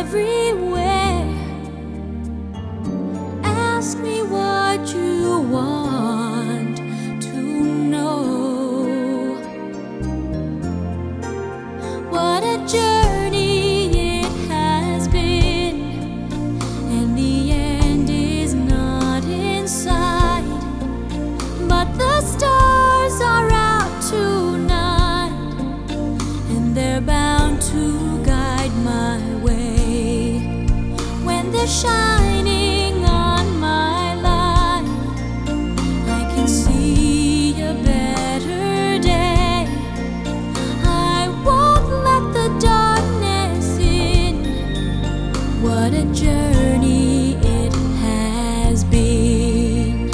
everywhere. Ask me what you want to know. What a journey it has been, and the end is not in sight. But the stars are out tonight, and they're bound to guide my way. When they're shining on my life, I can see a better day. I won't let the darkness in. What a journey it has been.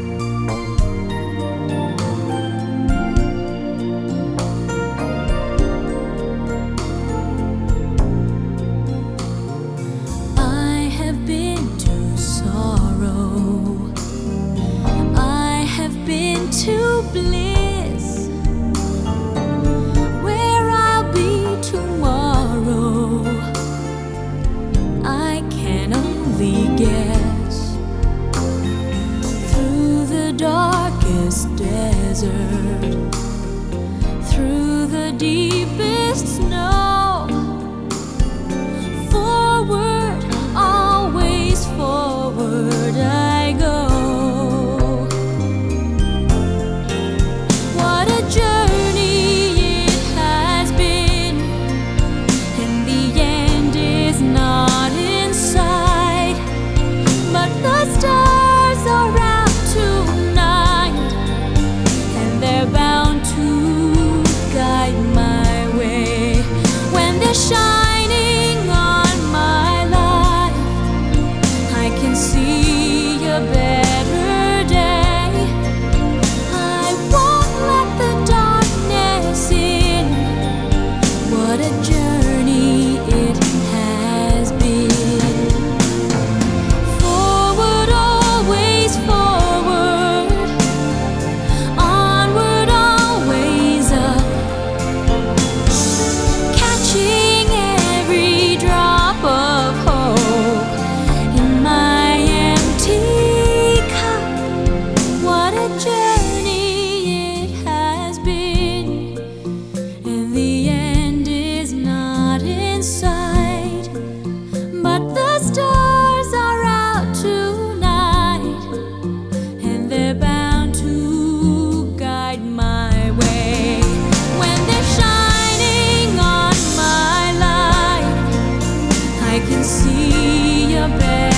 I have been to sorrow, I have been to bliss. Where I'll be tomorrow, I can only guess. Through the darkest desert, through the deepest snow, forward, always forward I go. What a journey it has been, and the end is not in sight. But the stars are out tonight, and they're bound to guide my way. When they're shining on my life, I can see a better day. I won't let the darkness in. What a journey it has been. Forward, always forward. Onward, always up. Catching every drop of hope in my empty cup. What a journey it has been, and the end is not in sight. But the stars are out tonight, and they're bound to guide my way. When they're shining on my life, I can see a better